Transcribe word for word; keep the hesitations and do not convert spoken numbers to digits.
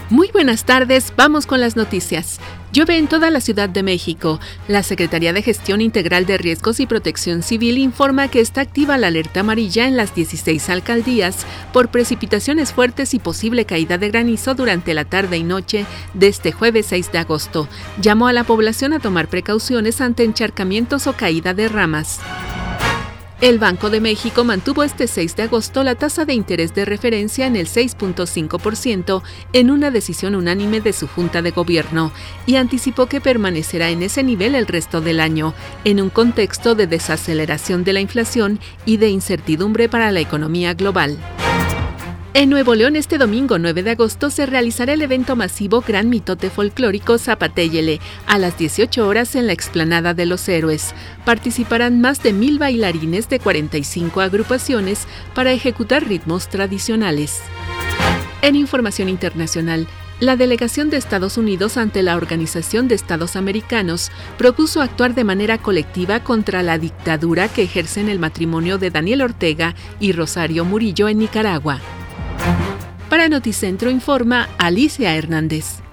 Muy buenas tardes, vamos con las noticias. Llueve en toda la Ciudad de México. La Secretaría de Gestión Integral de Riesgos y Protección Civil informa que está activa la alerta amarilla en las dieciséis alcaldías por precipitaciones fuertes y posible caída de granizo durante la tarde y noche de este jueves seis de agosto. Llamó a la población a tomar precauciones ante encharcamientos o caída de ramas. El Banco de México mantuvo este seis de agosto la tasa de interés de referencia en el seis punto cinco por ciento en una decisión unánime de su Junta de Gobierno y anticipó que permanecerá en ese nivel el resto del año, en un contexto de desaceleración de la inflación y de incertidumbre para la economía global. En Nuevo León, este domingo nueve de agosto, se realizará el evento masivo Gran Mitote Folclórico Zapatéllele a las dieciocho horas en la Explanada de los Héroes. Participarán más de mil bailarines de cuarenta y cinco agrupaciones para ejecutar ritmos tradicionales. En información internacional, la delegación de Estados Unidos ante la Organización de Estados Americanos propuso actuar de manera colectiva contra la dictadura que ejercen el matrimonio de Daniel Ortega y Rosario Murillo en Nicaragua. Para Noticentro informa Alicia Hernández.